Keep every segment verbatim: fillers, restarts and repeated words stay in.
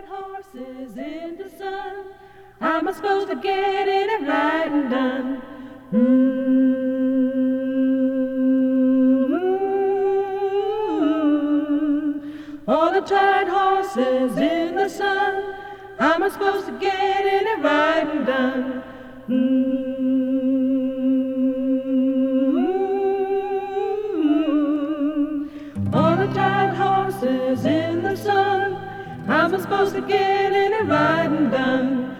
tired horses in the sun. How am I supposed to get in and ride and done? Mm-hmm. All the tired horses in the sun. How am I supposed to get in and ride and done? Mm-hmm. All the tired horses in the sun. How am I supposed to get in and ride and done?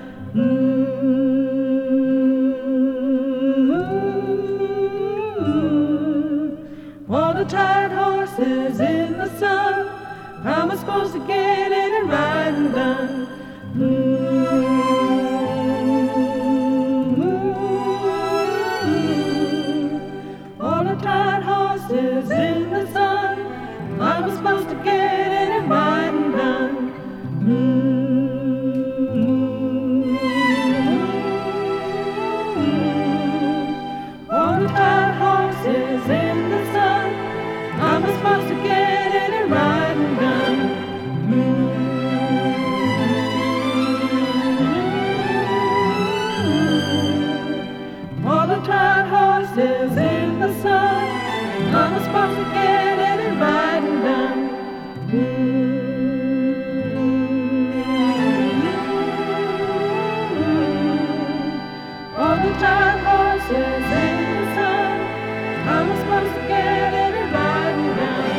Mm-hmm. All the tired horses in the sun. How am I supposed to get in and ride and done? Mm-hmm. All the tired horses in the sun. How am I supposed to get in and ride and done? Mm-hmm. All the tired horses in the sun. How am I supposed to get in and ride and done? Mm-hmm. All the tired horses in the sun. How am I supposed to get in and ride and done? Mm-hmm. All the tired horses in the sun. How am I supposed to get in and ride and done?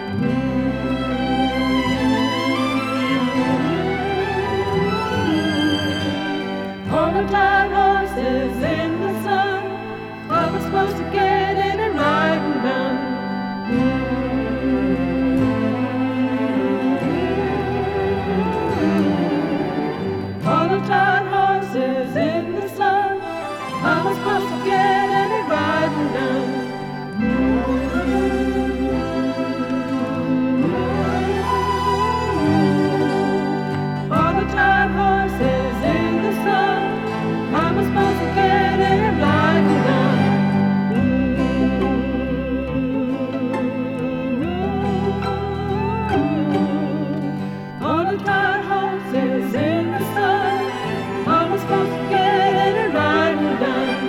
Mm-hmm. All the tired horses in the sun. How am I supposed to get in and ride and done? Mm-hmm. All the tired horses in the sun. How am I supposed to get in and ride and done? Mm-hmm. All the tired horses in the sun. How am I supposed to get in and ride and done? Mm-hmm. All the tired horses in the sun. How am I supposed to get in and ride and done?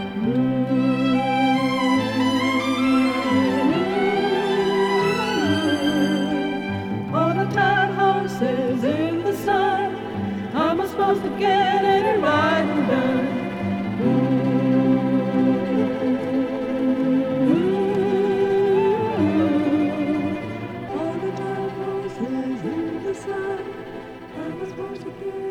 Mm-hmm. All the tired horses in the sun. How am I supposed to get in and ride and done? Mm-hmm. All the tired horses in the sun. How am I supposed to get